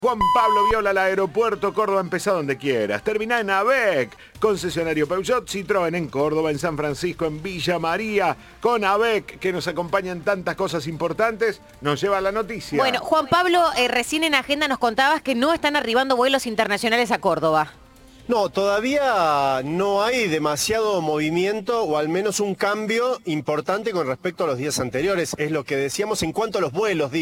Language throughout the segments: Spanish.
Juan Pablo Viola, al aeropuerto Córdoba, empezá donde quieras. Terminá en AVEC, concesionario Peugeot, Citroën en Córdoba, en San Francisco, en Villa María. Con AVEC, que nos acompaña en tantas cosas importantes, nos lleva la noticia. Bueno, Juan Pablo, recién en agenda nos contabas que no están arribando vuelos internacionales a Córdoba. No, todavía no hay demasiado movimiento o al menos un cambio importante con respecto a los días anteriores. Es lo que decíamos en cuanto a los vuelos,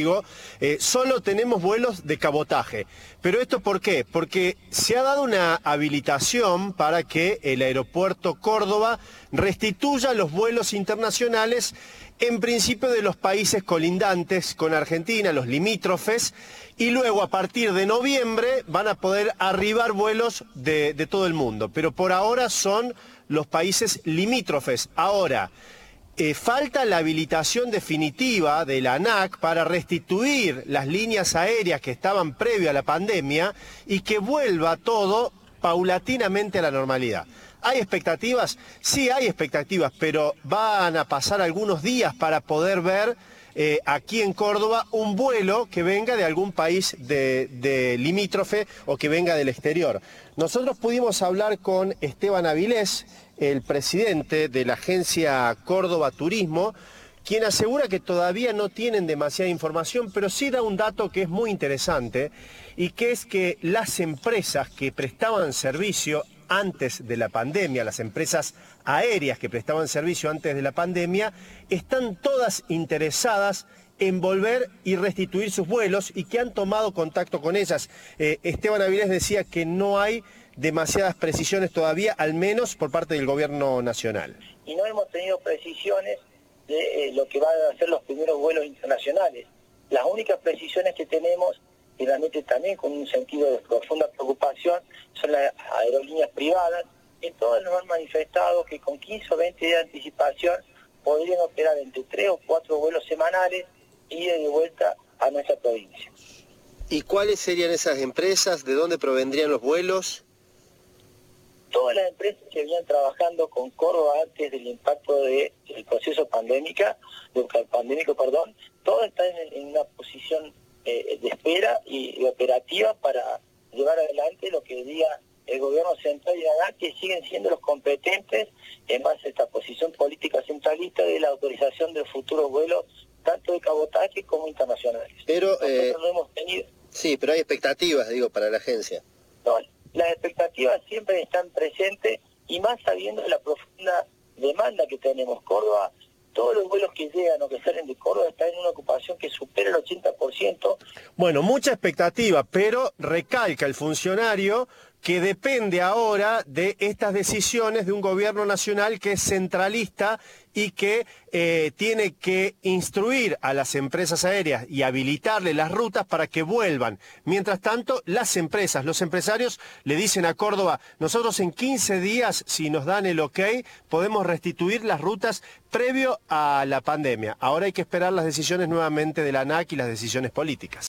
solo tenemos vuelos de cabotaje. ¿Pero esto por qué? Porque se ha dado una habilitación para que el aeropuerto Córdoba restituya los vuelos internacionales en principio de los países colindantes con Argentina, los limítrofes, y luego a partir de noviembre van a poder arribar vuelos de todo el mundo. Pero por ahora son los países limítrofes. Ahora, falta la habilitación definitiva de la ANAC para restituir las líneas aéreas que estaban previo a la pandemia y que vuelva todo paulatinamente a la normalidad. ¿Hay expectativas? Sí, hay expectativas, pero van a pasar algunos días para poder ver aquí en Córdoba un vuelo que venga de algún país de limítrofe o que venga del exterior. Nosotros pudimos hablar con Esteban Avilés, el presidente de la agencia Córdoba Turismo, quien asegura que todavía no tienen demasiada información, pero sí da un dato que es muy interesante, y que es que las empresas que prestaban servicio antes de la pandemia, las empresas aéreas que prestaban servicio antes de la pandemia, están todas interesadas en volver y restituir sus vuelos y que han tomado contacto con ellas. Esteban Avilés decía que no hay demasiadas precisiones todavía, al menos por parte del gobierno nacional. Y no hemos tenido precisiones de lo que van a ser los primeros vuelos internacionales. Las únicas precisiones que tenemos, y realmente también con un sentido de profunda preocupación, son las aerolíneas privadas, que todas nos han manifestado que con 15 o 20 días de anticipación podrían operar entre 3 o 4 vuelos semanales y de vuelta a nuestra provincia. ¿Y cuáles serían esas empresas? ¿De dónde provendrían los vuelos? Todas las empresas que venían trabajando con Córdoba antes del impacto del proceso pandémico, todas están en una posición de espera y operativa para llevar adelante lo que diga el gobierno central y la ANAC, que siguen siendo los competentes en base a esta posición política centralista de la autorización de futuros vuelos, tanto de cabotaje como internacionales. Pero nosotros no hemos tenido. Sí, pero hay expectativas, para la agencia. No, las expectativas siempre están presentes, y más sabiendo la profunda demanda que tenemos. Córdoba, todos los vuelos que llegan o que salen de Córdoba están en una ocupación que supera el 80%. Bueno, mucha expectativa, pero recalca el funcionario que depende ahora de estas decisiones de un gobierno nacional que es centralista y que tiene que instruir a las empresas aéreas y habilitarle las rutas para que vuelvan. Mientras tanto, las empresas, los empresarios le dicen a Córdoba: nosotros en 15 días, si nos dan el ok, podemos restituir las rutas previo a la pandemia. Ahora hay que esperar las decisiones nuevamente de la ANAC y las decisiones políticas.